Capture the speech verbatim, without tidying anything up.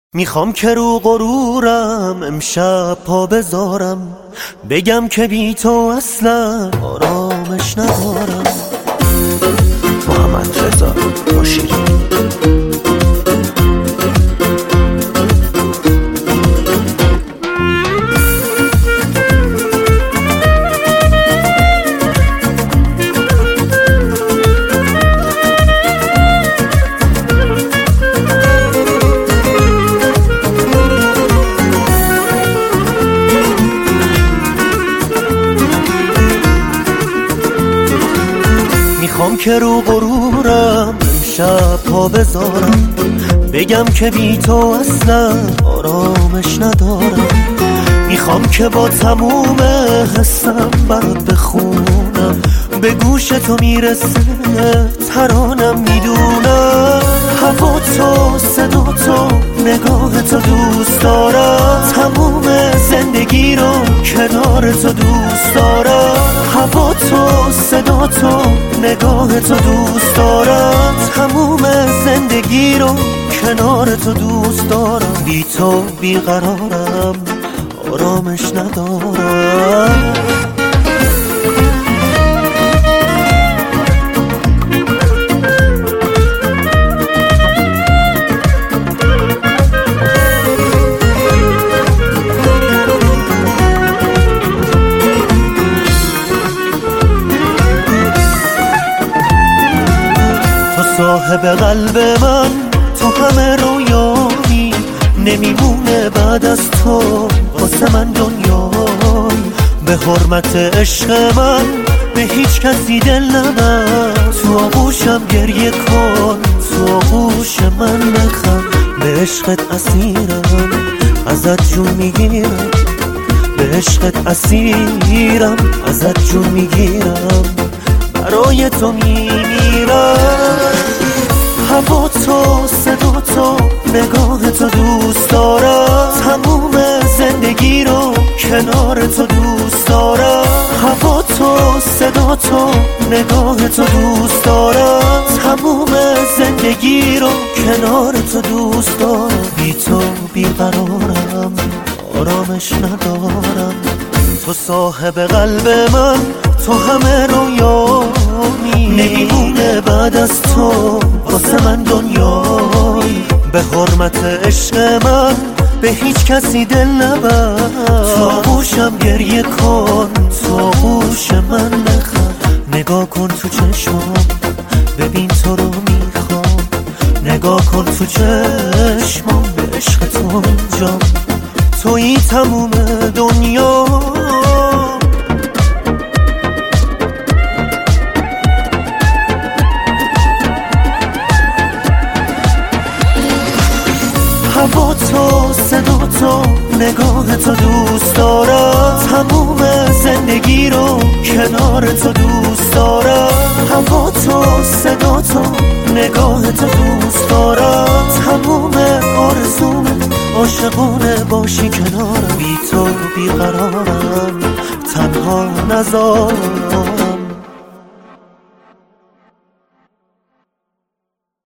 میخوام که رو غرورم امشب پا بذارم، بگم که بی تو اصلا آرامش ندارم. محمد رضا مشیری. میخوام که رو غرورم امشب پا بذارم، بگم که بی تو اصلا آرامش ندارم. میخوام که با تموم حسم برات بخونم، به گوش تو میرسه ترانم. میدونم هوا تو، صدا تو، نگاه تو دوست دارم. تموم زندگی رو کنار تو دوست دارم. هوا تو، صدا تو، نگاه تو دوست دارم. تموم زندگی رو کنار تو دوست دارم. بی تو بیقرارم، آرامش ندارم. صاحب قلب من، تو همه رویایی، نمیمونه بعد از تو واسه من دنیای. به حرمت عشق من به هیچ کسی دل نبند. تو آغوشم گریه کن، تو آغوش من نخند. به عشقت اسیرم، ازت جون میگیرم. به عشقت اسیرم، ازت جون میگیرم. برای تو میمیرم. هوا تو، صدا تو، نگاه تو دوست دارم. تموم زندگی رو کنار تو دوست دارم. هوا تو، صدا تو، نگاه تو دوست دارم. تموم زندگی رو کنار تو دوست دارم. بی تو بیقرارم، آرامش ندارم. تو صاحب قلب من، تو همه رویایی، نمیمونه بعد از تو واسه من دنیایی. به حرمت عشق من به هیچ کسی دل نبند. تو آغوشم گریه کن، تو آغوش من نخند. نگاه کن تو چشمام، ببین تو رو میخوام. نگاه کن تو چشمام، به عشق تو اینجام. تویی تموم دنیا. هوا تو، صدا تو، نگاه تو دوست دارم. تموم زندگی رو کنار تو دوست دارم. هوا تو، صدا تو، نگاه تو دوست دارم. تموم آرزومه عاشقانه باشی کنارم. بی تو بیقرارم، تنها نذارم.